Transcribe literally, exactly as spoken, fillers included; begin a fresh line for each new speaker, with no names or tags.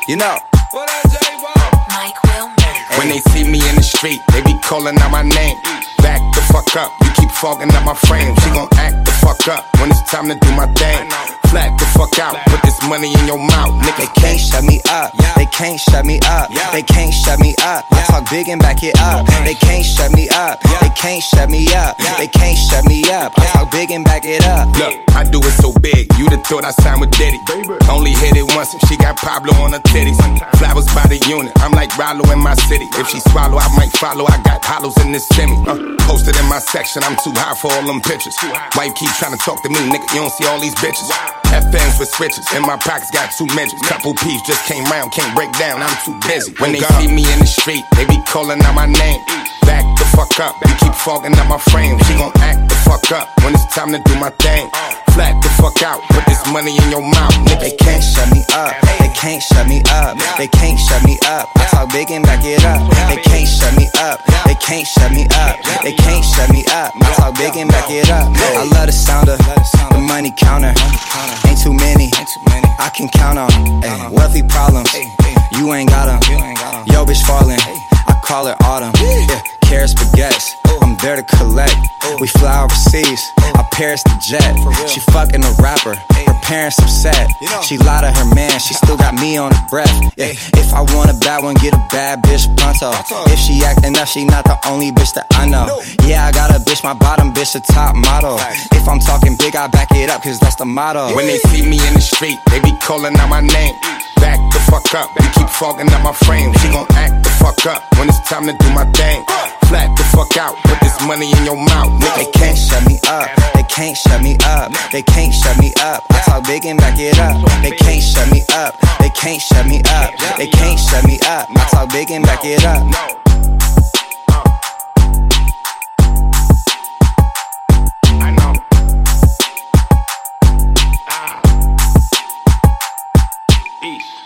You know.
What up, J-Wall?
Mike Will Murphy.
When they see me in the street, they be calling out my name. Back the fuck up, you keep fogging up my frame. She gon' act the fuck up when it's time to do my thing. Flat the fuck out, put this money in your mouth, nigga.
They can't shut me up, they can't shut me up, they can't shut me up. I talk big and back it up. They can't shut me up, they can't shut me up, they can't shut me up. I talk big and back it up.
Look, I do it so big, you'd have thought I signed with Diddy. Only hit it once and she got Pablo on her titties. Flowers by the unit, I'm like Rollo in my city. If she swallow, I might follow, I got hollows in this semi. Uh, posted in my section, I'm too high for all them pictures. Wife keep trying to talk to me, nigga, you don't see all these bitches. F Ms with switches, in my pockets got two midgets. Couple peeps just came round, can't break down, I'm too busy. When they see me in the street, they be calling out my name. Back the fuck up, you keep fogging up my frame. She gon' act the fuck up when it's time to do my thing. Flat the fuck out, put this money in your mouth, nigga.
They can't shut me up, they can't shut me up, they can't shut me up. I talk big and back it up. They can't shut me up, they can't shut me up, they can't shut me up. I talk big and back it up. I love the sound of the money counter. Ain't too many, I can count on. Ay, wealthy problems, you ain't got them. Yo, bitch falling, I call it autumn. Yeah, carrots, baguettes, I'm there to collect. We fly overseas, I Paris the jet. She fucking a rapper, her parents upset. She lied to her man, she still got me on the breath. Yeah, if I want a bad one, get a bad bitch pronto. If she acting up, she not the only bitch that I know. Yeah, I got a bitch, my bottom bitch a top model. If I'm talking big, I back it up, cause that's the motto.
When they see me in the street, they be calling out my name. Back the fuck up, you keep fogging up my frame. She gon' act the fuck up when it's time to do my thing. Flat the fuck out, put this money in your mouth, nigga.
They can't shut me up, they can't shut me up, they can't shut me up. I talk big and back it up. They can't shut me up, they can't shut me up, they can't shut me up. I talk big and back it up.
I know. Ah. Peace.